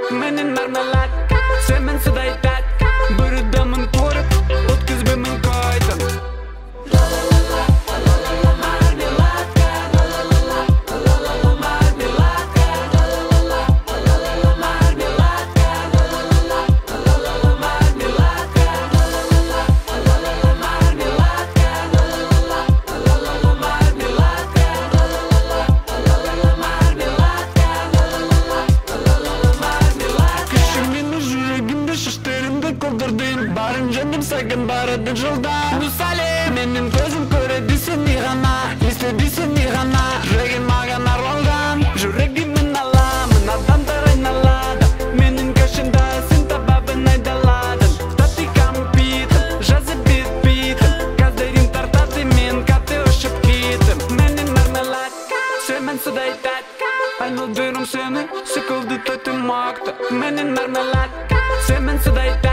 Menin marmelat, semen sudaytat. Bırıdamın korup, ötküzbemin koydum. Barın canım sakın baradı жолдан Нусале, менің көзім көреді сені ғана Естеді сені ғана Жүрегім маған арналған Жүрегімін аламын адамдар айналады Менің көшімді сен табабын айдаладың Статикам битім, жазып бітпейтім Газдерім тартады мен каты ұшып кетім Менің мармелад, semen судай тәт Айналдырым сені, секілді төтім ақты Менің мармелад, semen судай тәт